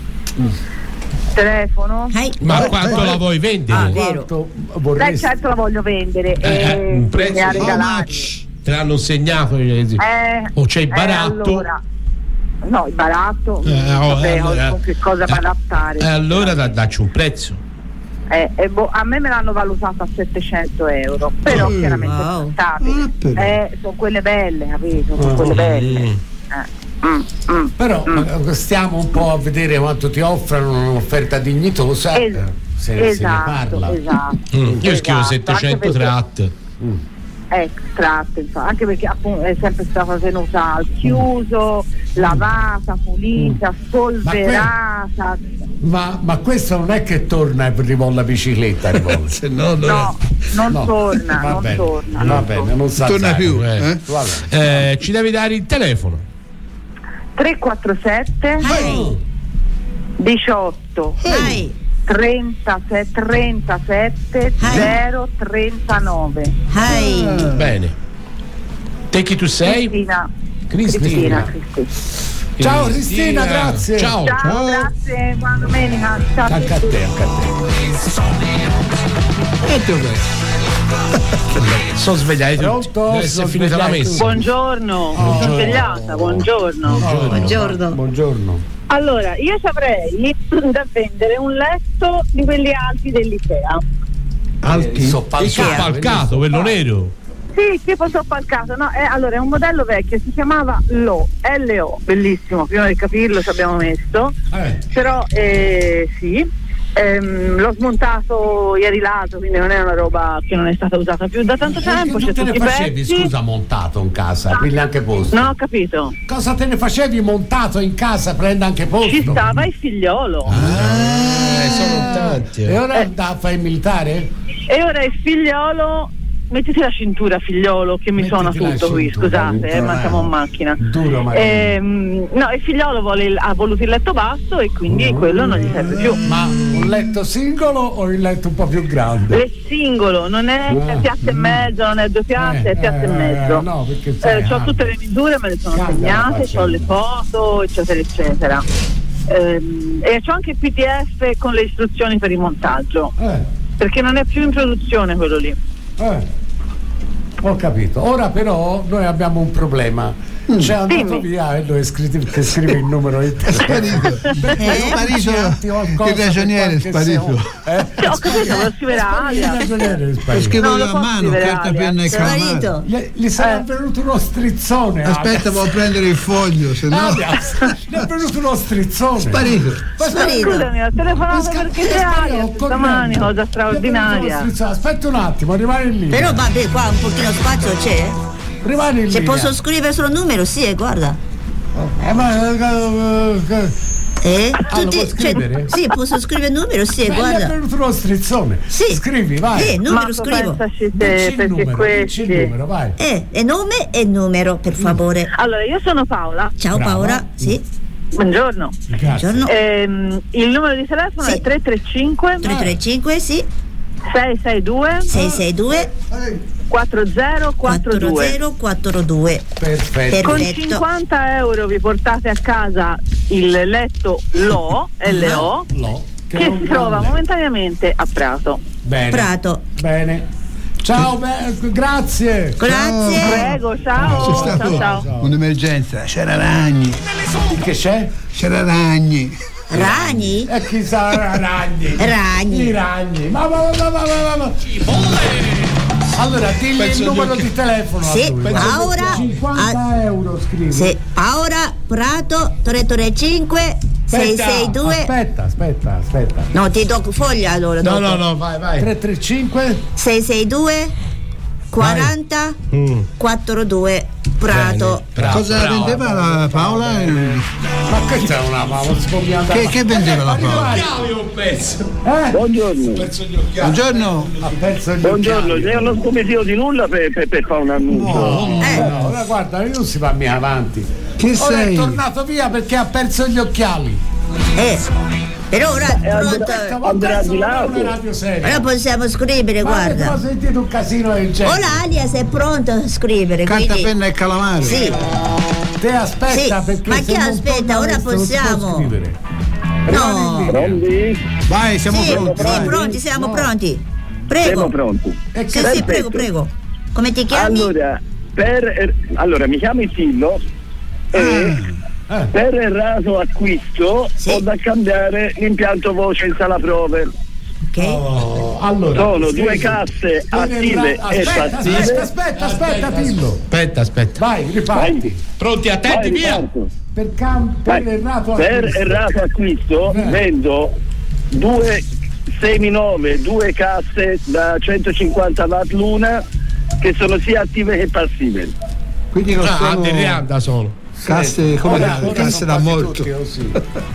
[SPEAKER 12] Telefono?
[SPEAKER 9] Hai.
[SPEAKER 2] Ma
[SPEAKER 10] Eh,
[SPEAKER 2] quanto
[SPEAKER 10] eh,
[SPEAKER 2] la vuoi vendere?
[SPEAKER 9] Ah, vero.
[SPEAKER 1] Quanto
[SPEAKER 12] Dai,
[SPEAKER 1] vorresti?
[SPEAKER 12] certo la voglio vendere
[SPEAKER 2] Eh,
[SPEAKER 12] e
[SPEAKER 2] un
[SPEAKER 12] mi
[SPEAKER 2] prezzo
[SPEAKER 12] ha
[SPEAKER 2] how
[SPEAKER 12] regalato.
[SPEAKER 2] Te l'hanno segnato?
[SPEAKER 12] Eh,
[SPEAKER 2] O c'è il
[SPEAKER 12] eh,
[SPEAKER 2] baratto?
[SPEAKER 12] allora, no, il baratto,
[SPEAKER 2] Eh, oh,
[SPEAKER 12] vabbè,
[SPEAKER 2] allora-
[SPEAKER 12] con che cosa
[SPEAKER 2] eh,
[SPEAKER 12] barattare.
[SPEAKER 2] E allora da- dacci un prezzo.
[SPEAKER 12] Eh, eh, boh, a me me l'hanno valutata a settecento euro, però
[SPEAKER 10] Mm,
[SPEAKER 12] chiaramente
[SPEAKER 9] wow.
[SPEAKER 12] sono stabili.
[SPEAKER 10] Ah, però.
[SPEAKER 12] Eh, sono quelle belle, capito? Sono
[SPEAKER 1] Ah,
[SPEAKER 12] quelle belle.
[SPEAKER 2] Mm.
[SPEAKER 12] Eh, mm, mm,
[SPEAKER 1] Però
[SPEAKER 12] mm.
[SPEAKER 1] eh, stiamo un po' a vedere quanto ti offrono un'offerta dignitosa.
[SPEAKER 12] Es-
[SPEAKER 1] eh, se, se ne
[SPEAKER 12] esatto,
[SPEAKER 1] parla.
[SPEAKER 12] esatto.
[SPEAKER 2] Mm, Io
[SPEAKER 12] Esatto,
[SPEAKER 2] scrivo
[SPEAKER 12] anche
[SPEAKER 2] settecento
[SPEAKER 12] perché-
[SPEAKER 2] tratte.
[SPEAKER 12] Ecco, tratto, infatti, anche perché appunto è sempre stata tenuta al chiuso, lavata, pulita, spolverata.
[SPEAKER 1] Ma, ma questo non è che torna e rivola la bicicletta, rivola.
[SPEAKER 10] Se no, non
[SPEAKER 12] No, non
[SPEAKER 1] No,
[SPEAKER 12] torna,
[SPEAKER 1] va
[SPEAKER 12] non
[SPEAKER 1] bene,
[SPEAKER 12] torna.
[SPEAKER 1] va
[SPEAKER 12] non
[SPEAKER 1] bene, non sa
[SPEAKER 10] torna più.
[SPEAKER 2] Eh.
[SPEAKER 10] Eh?
[SPEAKER 1] Va
[SPEAKER 2] Eh, ci devi dare il telefono.
[SPEAKER 12] tre quattro sette
[SPEAKER 9] Hai.
[SPEAKER 12] diciotto
[SPEAKER 9] Hai.
[SPEAKER 12] trentasette trentasette zero trentanove.
[SPEAKER 9] Hai.
[SPEAKER 2] Bene. Te chi tu sei?
[SPEAKER 12] Cristina.
[SPEAKER 1] Cristina.
[SPEAKER 12] Cristina.
[SPEAKER 1] Ciao Cristina, grazie.
[SPEAKER 2] Ciao.
[SPEAKER 12] Ciao, grazie, buona domenica. Ciao a
[SPEAKER 1] Anche a
[SPEAKER 12] tutti.
[SPEAKER 1] te, anche a te.
[SPEAKER 10] E dov'è?
[SPEAKER 2] Sono svegliati tutti.
[SPEAKER 1] Pronto?
[SPEAKER 2] Deve essere
[SPEAKER 1] Sono
[SPEAKER 2] finita la
[SPEAKER 1] svegliati
[SPEAKER 2] messa.
[SPEAKER 1] tutti.
[SPEAKER 12] Buongiorno,
[SPEAKER 1] Oh.
[SPEAKER 12] sono svegliata, buongiorno.
[SPEAKER 9] Buongiorno.
[SPEAKER 1] Buongiorno.
[SPEAKER 12] Allora, io saprei da vendere un letto di quelli alti dell'Ikea.
[SPEAKER 1] Alti.
[SPEAKER 2] Il
[SPEAKER 1] Soppalcato.
[SPEAKER 2] soppalcato, quello nero.
[SPEAKER 12] Sì, tipo soppalcato, no? Eh, allora è un modello vecchio, si chiamava Lo, L O, bellissimo, prima di capirlo ci abbiamo messo,
[SPEAKER 1] Eh.
[SPEAKER 12] però eh, sì, ehm, l'ho smontato ieri l'altro, quindi non è una roba che non è stata usata più da tanto tempo,
[SPEAKER 1] Che
[SPEAKER 12] c'è
[SPEAKER 1] te ne
[SPEAKER 12] tutti i
[SPEAKER 1] facevi,
[SPEAKER 12] pezzi.
[SPEAKER 1] scusa, montato in casa? Prendi anche posto.
[SPEAKER 12] Non ho capito.
[SPEAKER 1] Cosa te ne facevi montato in casa? Prenda anche posto.
[SPEAKER 12] Ci stava il figliolo.
[SPEAKER 2] Eh, sono tanti.
[SPEAKER 1] E ora da, fai il militare?
[SPEAKER 12] E ora il figliolo, mettiti la cintura figliolo che mi
[SPEAKER 1] Mettiti
[SPEAKER 12] suona
[SPEAKER 1] la
[SPEAKER 12] tutto qui,
[SPEAKER 1] cintura,
[SPEAKER 12] scusate, eh, ma siamo in macchina.
[SPEAKER 1] Duro, ma
[SPEAKER 12] Ehm, no, il figliolo vuole il- ha voluto il letto basso e quindi quello non gli serve più.
[SPEAKER 1] Ma un letto singolo o il letto un po' più grande?
[SPEAKER 12] È singolo, non è
[SPEAKER 1] Ah.
[SPEAKER 12] piazza e mezzo, non è due piazze, è piazza
[SPEAKER 1] eh,
[SPEAKER 12] e mezzo.
[SPEAKER 1] eh, no, perché sai,
[SPEAKER 12] Eh, c'ho
[SPEAKER 1] ah.
[SPEAKER 12] tutte le misure, me le sono
[SPEAKER 1] Cambia la
[SPEAKER 12] segnate,
[SPEAKER 1] faccia.
[SPEAKER 12] c'ho le foto, eccetera, eccetera. Ehm, e c'ho anche il P D F con le istruzioni per il montaggio,
[SPEAKER 1] Eh,
[SPEAKER 12] perché non è più in produzione quello lì.
[SPEAKER 1] eh. Ho capito. Ora però noi abbiamo un problema.
[SPEAKER 10] Mm.
[SPEAKER 1] C'è andato
[SPEAKER 10] Dimmi.
[SPEAKER 1] via e lui scrive, che scrive il numero di telefono.
[SPEAKER 10] È sparito il ragioniere, è sparito.
[SPEAKER 1] Eh?
[SPEAKER 13] Sì, ho capito, lo scriverà Alia.
[SPEAKER 10] Lo scrivo io a mano, carta, penna e calamaro.
[SPEAKER 1] Gli, gli sarà
[SPEAKER 13] Eh.
[SPEAKER 1] venuto uno strizzone.
[SPEAKER 10] Aspetta,
[SPEAKER 1] Alias.
[SPEAKER 10] devo prendere il foglio, se no.
[SPEAKER 1] Alias, gli è venuto uno strizzone.
[SPEAKER 10] Sparito.
[SPEAKER 1] Ma
[SPEAKER 13] Sparito. Scusami, ho telefonato perché c'è Alia stamani, cosa straordinaria.
[SPEAKER 1] Aspetta un attimo, rimani lì.
[SPEAKER 9] Però vabbè, qua un pochino spazio c'è.
[SPEAKER 1] Rimani lì.
[SPEAKER 9] Se posso scrivere solo il numero, sì, eh, guarda.
[SPEAKER 1] Eh, ma
[SPEAKER 9] Eh?
[SPEAKER 1] Ah, lo
[SPEAKER 9] Tutti,
[SPEAKER 1] puoi scrivere?
[SPEAKER 9] Cioè, sì, posso scrivere il numero, sì,
[SPEAKER 1] Beh,
[SPEAKER 9] guarda.
[SPEAKER 1] gli è venuto uno strizzone.
[SPEAKER 9] Sì.
[SPEAKER 1] Scrivi, vai.
[SPEAKER 9] Eh, numero
[SPEAKER 13] Ma
[SPEAKER 9] scrivo.
[SPEAKER 13] pensaci
[SPEAKER 1] Dici
[SPEAKER 13] te,
[SPEAKER 1] il
[SPEAKER 13] perché
[SPEAKER 1] numero,
[SPEAKER 13] questi.
[SPEAKER 1] dici il numero, vai.
[SPEAKER 9] Eh, e nome e numero, per favore.
[SPEAKER 13] Allora, io sono Paola.
[SPEAKER 9] Ciao
[SPEAKER 1] Brava.
[SPEAKER 9] Paola, sì.
[SPEAKER 13] Buongiorno.
[SPEAKER 1] Grazie.
[SPEAKER 9] Buongiorno.
[SPEAKER 13] Ehm, il numero di telefono
[SPEAKER 9] Sì.
[SPEAKER 13] è tre tre cinque
[SPEAKER 9] tre tre cinque, sì.
[SPEAKER 13] sei sei due
[SPEAKER 9] sei sei due
[SPEAKER 13] quattro zero quattro due.
[SPEAKER 9] quattro zero quattro due.
[SPEAKER 1] Perfetto.
[SPEAKER 13] Con
[SPEAKER 9] Perfetto.
[SPEAKER 13] cinquanta euro vi portate a casa il letto Lo, L O,
[SPEAKER 1] Lo,
[SPEAKER 13] che
[SPEAKER 1] è un
[SPEAKER 13] si trova
[SPEAKER 1] grande.
[SPEAKER 13] momentaneamente a Prato.
[SPEAKER 1] Bene.
[SPEAKER 9] Prato.
[SPEAKER 1] Bene. Ciao, be- grazie.
[SPEAKER 9] Grazie.
[SPEAKER 13] Prego, ciao.
[SPEAKER 10] C'è stato
[SPEAKER 13] Ciao, ciao.
[SPEAKER 10] un'emergenza, c'era Ragni.
[SPEAKER 1] Che c'è?
[SPEAKER 10] C'era Ragni.
[SPEAKER 9] Ragni?
[SPEAKER 1] E chi sarà Ragni?
[SPEAKER 9] Ragni.
[SPEAKER 1] I ragni. Ma ma ma ma ma ma ma. Allora, digli
[SPEAKER 2] Penso
[SPEAKER 1] il
[SPEAKER 2] gli
[SPEAKER 1] numero
[SPEAKER 2] occhi-
[SPEAKER 1] di telefono. a
[SPEAKER 9] Sì,
[SPEAKER 1] lui.
[SPEAKER 9] Paola.
[SPEAKER 1] cinquanta euro scrivi.
[SPEAKER 9] Sì, Paola Prato tre tre cinque sei sei due.
[SPEAKER 1] Aspetta, aspetta, aspetta.
[SPEAKER 9] No, ti do foglia allora.
[SPEAKER 2] No,
[SPEAKER 9] dopo.
[SPEAKER 2] no, no, vai, vai.
[SPEAKER 1] tre tre cinque
[SPEAKER 9] sei sei due quaranta
[SPEAKER 2] Mm.
[SPEAKER 9] quattro due Prato.
[SPEAKER 2] Bravo,
[SPEAKER 10] Cosa
[SPEAKER 2] bravo.
[SPEAKER 10] vendeva la Paola?
[SPEAKER 1] Ma che c'è una ma non si può più andare.
[SPEAKER 10] Che, che vendeva la Paola?
[SPEAKER 2] un pezzo.
[SPEAKER 1] Eh?
[SPEAKER 11] Buongiorno.
[SPEAKER 2] Perso gli occhiali.
[SPEAKER 10] Buongiorno.
[SPEAKER 1] Ha perso gli
[SPEAKER 11] Buongiorno,
[SPEAKER 1] occhiali.
[SPEAKER 11] io non scomettivo di nulla per, per, per fare un annuncio.
[SPEAKER 1] No,
[SPEAKER 9] Eh.
[SPEAKER 1] no, ora guarda, io non si va mica avanti.
[SPEAKER 10] Chi
[SPEAKER 1] Ora
[SPEAKER 10] sei?
[SPEAKER 1] è tornato via perché ha perso gli occhiali.
[SPEAKER 9] Eh, per ora pronto.
[SPEAKER 11] andrà- andrà di lato.
[SPEAKER 1] Una radio seria.
[SPEAKER 9] Ora possiamo scrivere,
[SPEAKER 1] Ma
[SPEAKER 9] guarda.
[SPEAKER 1] ho sentito un casino del genere.
[SPEAKER 9] Ora alias è pronto a scrivere.
[SPEAKER 10] Carta,
[SPEAKER 9] quindi...
[SPEAKER 10] penna e calamaro.
[SPEAKER 9] Sì,
[SPEAKER 1] Te aspetta
[SPEAKER 9] Sì,
[SPEAKER 1] perché
[SPEAKER 9] ma
[SPEAKER 1] se
[SPEAKER 9] chi
[SPEAKER 1] non
[SPEAKER 9] aspetta?
[SPEAKER 1] torna
[SPEAKER 9] Ora
[SPEAKER 1] questo non si può
[SPEAKER 9] possiamo.
[SPEAKER 1] scrivere.
[SPEAKER 9] no.
[SPEAKER 11] Pronti?
[SPEAKER 10] Vai, siamo
[SPEAKER 9] Sì,
[SPEAKER 10] pronti.
[SPEAKER 9] sì,
[SPEAKER 10] vai.
[SPEAKER 9] pronti, siamo
[SPEAKER 1] No.
[SPEAKER 9] pronti. Prego.
[SPEAKER 11] Siamo pronti.
[SPEAKER 1] E
[SPEAKER 9] Sì,
[SPEAKER 1] che
[SPEAKER 9] sì, prego, prego. Come ti chiami?
[SPEAKER 11] Allora, per, allora mi chiamo Itillo e
[SPEAKER 1] Eh.
[SPEAKER 11] per errato acquisto
[SPEAKER 9] Sì.
[SPEAKER 11] ho da cambiare l'impianto voce in sala prove.
[SPEAKER 9] Ok.
[SPEAKER 1] Oh, allora,
[SPEAKER 11] Sono
[SPEAKER 1] scusi.
[SPEAKER 11] due casse
[SPEAKER 1] Per
[SPEAKER 11] attive
[SPEAKER 1] erra-
[SPEAKER 11] e
[SPEAKER 1] aspetta,
[SPEAKER 11] passive.
[SPEAKER 1] Aspetta, aspetta, aspetta, Tillo.
[SPEAKER 2] Aspetta, aspetta.
[SPEAKER 1] Vai, riparti.
[SPEAKER 2] Pronti, attenti,
[SPEAKER 11] Vai,
[SPEAKER 2] via.
[SPEAKER 11] riparto.
[SPEAKER 1] Per, cam- per
[SPEAKER 11] Vai.
[SPEAKER 1] errato
[SPEAKER 11] Per
[SPEAKER 1] acquisto.
[SPEAKER 11] errato acquisto
[SPEAKER 1] Eh.
[SPEAKER 11] vendo due seminove, due casse da centocinquanta watt l'una che sono sia attive che passive.
[SPEAKER 10] Quindi non
[SPEAKER 2] Ah,
[SPEAKER 10] sono
[SPEAKER 2] aderiamo da solo.
[SPEAKER 10] casse come
[SPEAKER 1] Ora- ora
[SPEAKER 10] casse
[SPEAKER 1] sono
[SPEAKER 10] da
[SPEAKER 1] quasi
[SPEAKER 10] morto.
[SPEAKER 1] tutti così.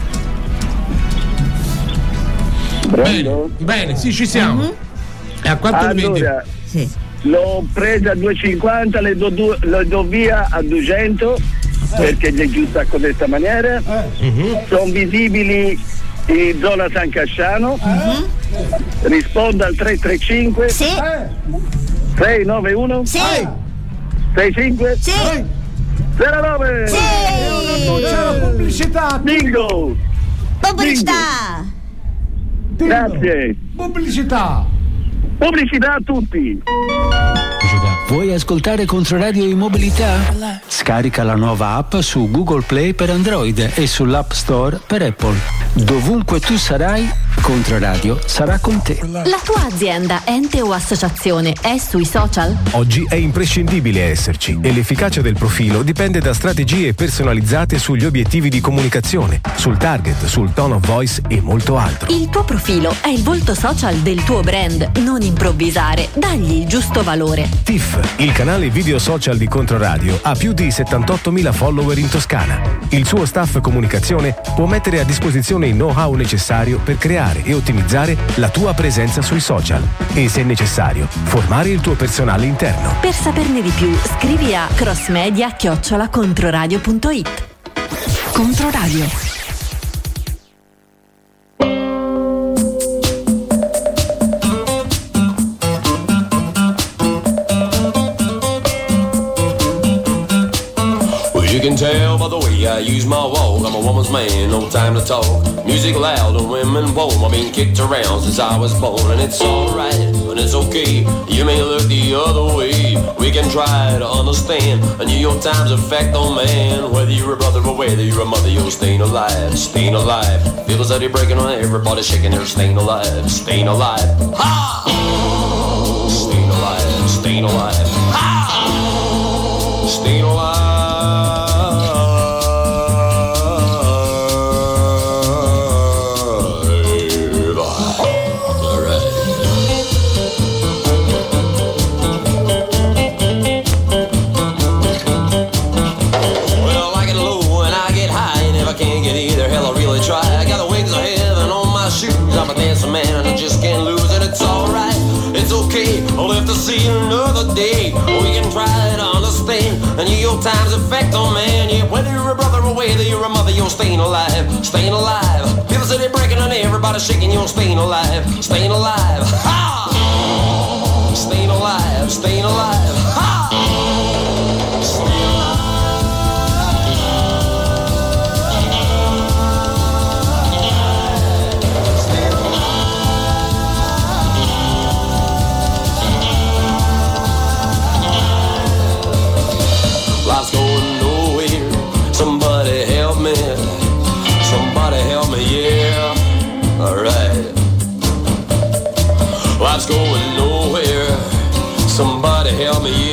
[SPEAKER 11] Pronto?
[SPEAKER 2] Bene, sì, ci siamo. E a quanto li vendi?
[SPEAKER 11] Allora,
[SPEAKER 9] Sì.
[SPEAKER 11] l'ho presa a duecentocinquanta, le do, due- le do via a duecento perché gli è giusta in questa maniera.
[SPEAKER 1] Eh.
[SPEAKER 11] Sono visibili in zona San Casciano. Rispondo al tre tre cinque
[SPEAKER 9] Sì.
[SPEAKER 11] sei nove uno
[SPEAKER 9] Sì.
[SPEAKER 11] sei cinque
[SPEAKER 9] Sì.
[SPEAKER 11] zero nove.
[SPEAKER 9] Sì.
[SPEAKER 1] C'è la pubblicità.
[SPEAKER 11] Bingo!
[SPEAKER 9] Pubblicità.
[SPEAKER 1] Tillo.
[SPEAKER 11] Grazie.
[SPEAKER 1] Pubblicità.
[SPEAKER 11] Pubblicità a tutti.
[SPEAKER 14] Vuoi ascoltare Controradio Immobilità? Scarica la nuova app su Google Play per Android e sull'App Store per Apple. Dovunque tu sarai, Controradio sarà con te.
[SPEAKER 15] La tua azienda, ente o associazione è sui social?
[SPEAKER 16] Oggi è imprescindibile esserci e l'efficacia del profilo dipende da strategie personalizzate sugli obiettivi di comunicazione, sul target, sul tone of voice e molto altro.
[SPEAKER 15] Il tuo profilo è il volto social del tuo brand, non improvvisare, dagli il giusto valore.
[SPEAKER 16] T I F, il canale video social di Controradio, ha più di settantottomila follower in Toscana. Il suo staff comunicazione può mettere a disposizione il know-how necessario per creare e ottimizzare la tua presenza sui social e, se necessario, formare il tuo personale interno.
[SPEAKER 15] Per saperne di più, scrivi a crossmedia chiocciola controradio punto it.
[SPEAKER 3] Controradio.
[SPEAKER 17] Well, you can tell by the way way I use my walk. I'm a woman's man, no time to talk. Music loud and women warm. I've been kicked around since I was born, and it's alright and it's okay. You may look the other way. We can try to understand a New York Times effect on man. Whether you're a brother or whether you're a mother, you're staying alive, staying alive. Feels that you're breaking on everybody, shaking their staying alive, staying alive. Ha! Staying alive, staying alive. Ha! Staying alive. I'm a dancing man and I just can't lose it. It's alright, it's okay. I'll have to see you another day. We can try to understand the New York Times effect on man. Yeah, whether you're a brother or whether you're a mother, you're staying alive, staying alive. People say they're breaking on everybody shaking, you're staying alive, staying alive. Ha! Staying alive, staying alive. Ha! Staying alive. Life's going nowhere. Somebody help me. Somebody help me, yeah. Alright. Life's going nowhere. Somebody help me,